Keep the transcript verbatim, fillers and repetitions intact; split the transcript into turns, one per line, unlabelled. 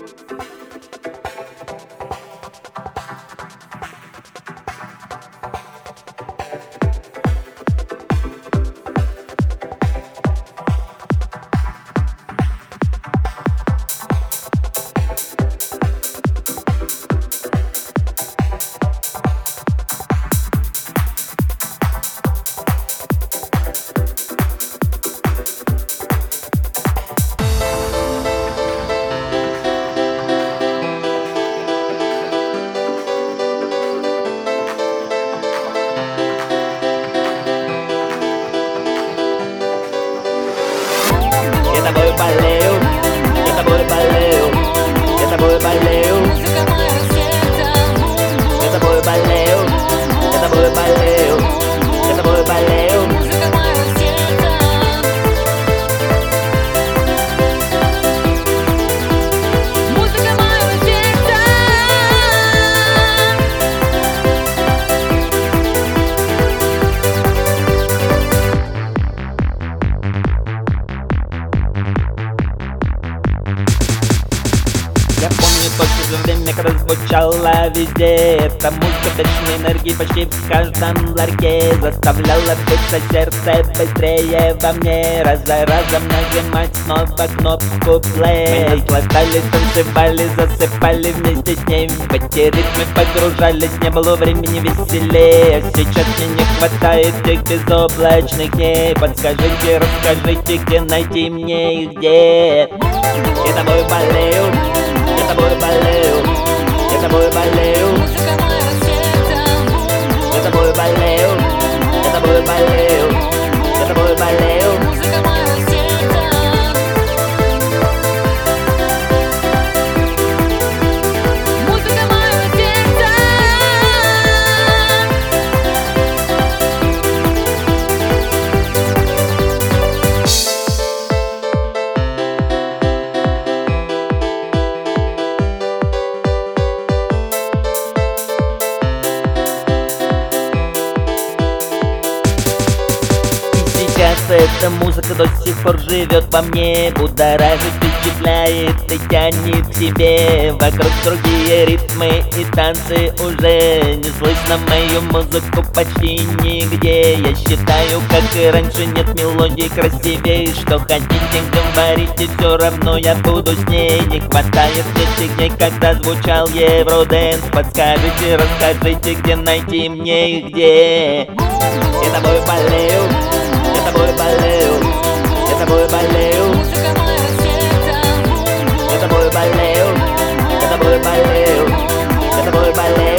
Я тобой болею, я тобой болею, я тобой болею, я тобой болею, я тобой болею, я тобой болею. Я помню точно время, когда звучала везде эта музыка вечной энергии почти в каждом ларьке заставляла биться сердце быстрее во мне, раз за разом нажимать снова кнопку play. Мы наслаждались, танцевали, засыпали вместе с ней, в эти ритмы погружались, не было времени веселее. Сейчас мне не хватает тех безоблачных дней, подскажите, расскажите, где найти мне и где. Я тобой болею, я тобой болею, я тобой болею, я тобой болею, я тобой болею, я тобой болею. Сейчас эта музыка до сих пор живет во мне, будоражит, впечатляет и тянет к себе. Вокруг другие ритмы и танцы, уже не слышно мою музыку почти нигде. Я считаю, как и раньше, нет мелодии красивее. Что хотите, говорите, все равно я буду с ней. Не хватает этих дней, когда звучал Евродэнс. Подскажите, расскажите, где найти мне и где. Я тобой болею, я тобой болею, я тобой болею, я тобой болею, я тобой болею, я тобой болею.